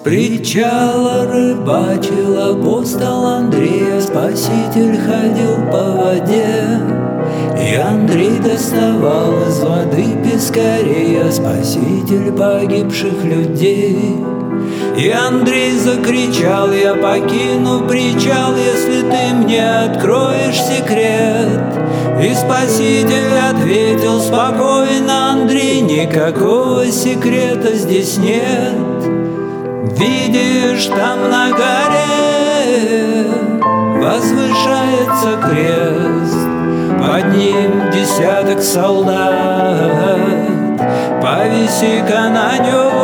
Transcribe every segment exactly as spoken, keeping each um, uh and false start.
причала рыбачил апостол Андрей, Спаситель ходил по воде. И Андрей доставал из воды пескарей, Спаситель погибших людей. И Андрей закричал: я покину причал, если ты мне откроешь секрет. И Спаситель ответил спокойно: Андрей, никакого секрета здесь нет. Видишь, там на горе возвышается крест, под ним десяток солдат. Повиси-ка на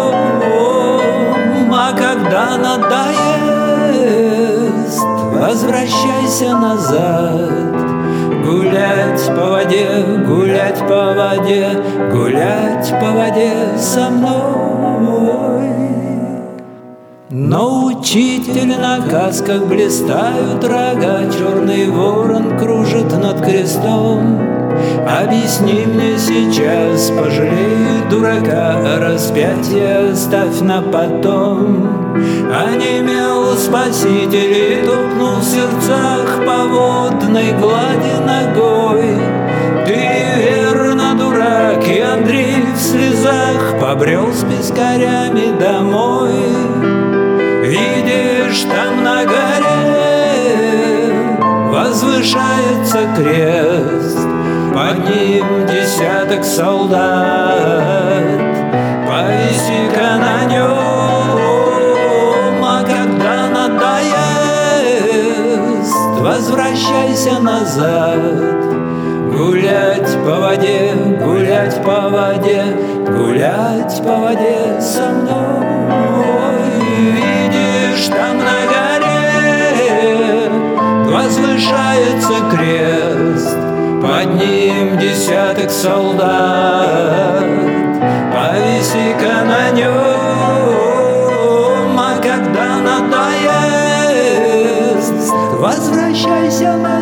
нем, а когда надоест, возвращайся назад. Гулять по воде, гулять по воде, гулять по воде со мной. Но учитель, на касках блистают рога, черный ворон кружит над крестом. Объясни мне сейчас, пожалей дурака, распятие оставь на потом. Онемел Спаситель и топнул в сердцах по водной глади ногой. Ты верно дурак, и Андрей в слезах побрел с пескарями домой. Видишь, там на горе возвышается крест, под ним десяток солдат. Повиси-ка на нем, а когда надоест, возвращайся назад. Гулять по воде, гулять по воде, гулять по воде со мной. Видишь, там на горе возвышается крест, под ним десяток солдат. Повиси-ка на нем, а когда надоест, возвращайся на